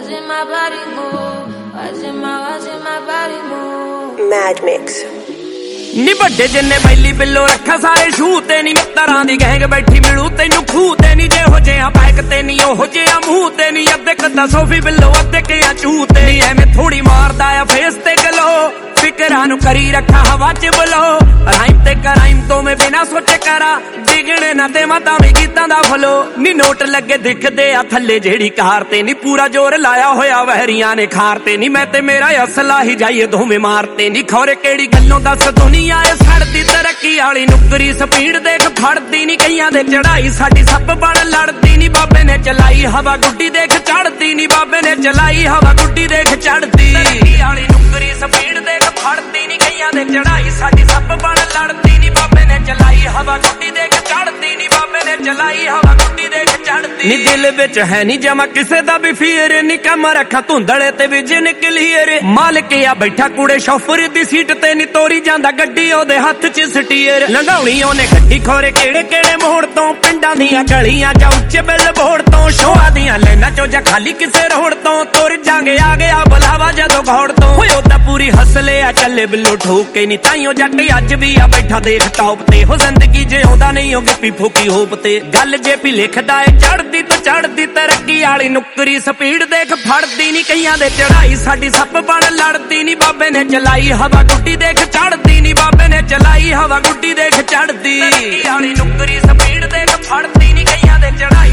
Watching my body move, watching my body move. Mad Mix. ਨੀ ਵੱਡੇ ਜਿੰਨੇ ਬੈਲੀ ਬਿੱਲੋ ਰੱਖਾ ਸਾਰੇ ਸ਼ੂ ਤੇ ਨੀ ਮਿੱਤਰਾਂ ਦੀ ਗੈਂਗ ਬੈਠੀ ਮਿਲੂ ਤੈਨੂੰ ਖੂਹ ਤੇ ਨੀ ਜਿਹੋ ਜਿਹਾ ਬੈਕ ਤੇ ਨੀ ਉਹੋ ਜਿਹਾ ਮੂੰਹ ਤੇ ਨੀ ਅੱਧੇ ਕੱਦਾ ਸੋਫੀ ਬਿੱਲੋ ਅੱਧੇ ਕਿਆ ਚੂ ਤੇ ਨੀ ਐਵੇਂ ਥੋੜੀ ਮਾਰਦਾ ਆ ਫੇਸ ਤੇ ਗਲੋ ਫਿਕਰਾਂ ਨੂੰ ਕਰੀ ਰੱਖਾ ਹਵਾ ਚ ਬਲੋ ਰਾਈਮ ਤੇ ਕਰਾਈਮ ਤੋਂ ਮੈਂ ਬਿਨਾ ਸੋਚੇ ਕਰਾਂ ਡਿਗਣੇ ਨਾ ਤੇ ਮਾਤਾ ਵੀ ਗੀਤਾਂ ਦਾ ਫਲੋ ਨੀ ਨੋਟ ਲੱਗੇ ਦਿਖਦੇ ਆ ਥੱਲੇ ਜਿਹੜੀ ਕਾਰ ਤੇ ਨੀ ਪੂਰਾ ਜ਼ੋਰ ਲਾਇਆ ਹੋਇਆ ਵਹਿਰੀਆਂ ਨੇ ਖਾਰ ਤੇ ਨੀ ਮੈਂ ਤੇ ਮੇਰਾ ਅਸਲਾ ਹੀ ਜਾਈਏ ਦੋਵੇਂ ਮਾਰਤੇ ਨੀ ਖੌਰੇ ਕਿਹੜੀ ਗੱਲੋਂ ਦੱਸ ਦੁਨੀਆ ਏ ਸੜਦੀ ਤਰੱਕੀ ਵਾਲੀ ਨੁਕਰੀ ਸਪੀਡ ਦੇਖ ਫੜਦੀ ਨੀ ਕਈਆਂ ਦੇ ਚੜਾਈ ਸਾਡੀ ਸੱਪ ਬਣ ਲੜਦੀ ਨੀ ਬਾਬੇ ਨੇ ਚਲਾਈ ਹਵਾ ਗੁੱਡੀ ਦੇਖ ਚੜਦੀ ਨੀ ਬਾਬੇ ਨੇ ਚਲਾਈ ਹਵਾ ਗੁੱਡੀ ਦੇਖ ਚੜਦੀ ਤਰੱਕੀ ਵਾਲੀ ਨੁਕਰੀ ਸਪੀਡ ਦੇਖ ਫੜਦੀ ਨੀ ਕਈਆਂ ਦੇ ਚੜਾਈ ਸਾਡੀ ਸੱਪ ਬਣ ਲੜਦੀ ਨੀ ਬਾਬੇ ਨੇ ਚਲਾਈ ਹਵਾ ਗੁੱਡੀ ਦੇਖ ਚੜਦੀ ਨੀ ਬਾਬੇ ਨੇ ਚਲਾਈ ਹਵਾ ਗੁੱਡੀ ਦੇਖ ਚੜਦੀ ਨੀ ਦਿਲ ਵਿੱਚ ਹੈ ਨੀ ਜਮਾ ਕਿਸੇ ਦਾ ਵੀ ਫੀਰ ਨੀ ਕੰਮ ਰੱਖਾ ਧੁੰਦਲੇ ਤੇ ਵਿਜਨ ਕਲੀਅਰ ਮਾਲਕ ਆ ਬੈਠਾ ਕੁੜੇ ਸ਼ੋਫਰ ਦੀ ਸੀਟ ਤੇ ਨੀ ਤੋਰੀ ਜਾਂਦਾ ਗੱਡੀ ਉਹਦੇ ਹੱਥ ਚ ਸਟੀਅਰ ਲੰਘਾਉਣੀ ਉਹਨੇ ਗੱਡੀ ਖੋਰੇ ਕਿਹੜੇ ਕਿਹੜੇ ਮੋੜ ਤੋਂ ਪਿੰਡਾਂ ਦੀਆਂ ਗਲੀਆਂ ਜਾਂ ਉੱਚੇ ਬਿੱਲ ਬੋਰਡ ਤੋਂ ਸ਼ੋਆਂ ਦੀਆਂ ਲੈਣਾ ਚੋਂ ਜਾਂ ਖਾਲੀ ਕਿਸੇ ਰੋਡ ਤੋਂ ਤੁਰ ਜਾਂਗੇ ਆ ਗਿਆ ਬੁਲਾਵਾ ਜਦੋਂ ਘੋੜ ਤੋਂ ਹੋਏ ਉਹਦਾ ਪੂਰੀ ਹਸਲੇ ਆ ਚੱਲੇ ਬਿੱਲੋ ਠੋਕ ਕੇ ਨੀ ਤਾਈਓ ਜੱਟ ਅੱਜ ਵੀ ਆ ਬੈਠਾ ਦੇਖ ਟੌਪ ਤੇ ਹੋ ਜ਼ਿੰਦਗੀ ਜਿਉਂਦਾ ਨਹੀਂ ਉਹ ਗਿੱਪੀ ਫੂਕੀ ਹੋਪ ਤੇ ਗੱਲ ਜੇ ਵੀ ਲਿਖਦਾ ਏ ਚੜਦੀ ਤੋਂ ਚੜਦੀ ਤਰੱਕੀ ਵਾਲੀ ਨੁਕਰੀ ਸਪੀਡ ਦੇਖ ਫੜਦੀ ਨੀ ਕਈਆਂ ਦੇ ਚੜਾਈ ਸਾਡੀ ਸੱਪ ਬਣ ਲੜਦੀ ਨੀ ਬਾਬੇ ਨੇ ਚਲਾਈ ਹਵਾ ਗੁੱਡੀ ਦੇਖ ਚੜਦੀ ਨੀ ਬਾਬੇ ਨੇ ਚਲਾਈ ਹਵਾ ਗੁੱਡੀ ਦੇਖ ਚੜਦੀ ਤਰੱਕੀ ਵਾਲੀ ਨੁਕਰੀ ਸਪੀਡ ਦੇਖ ਫੜਦੀ ਨੀ ਕਈਆਂ ਦੇ ਚੜਾਈ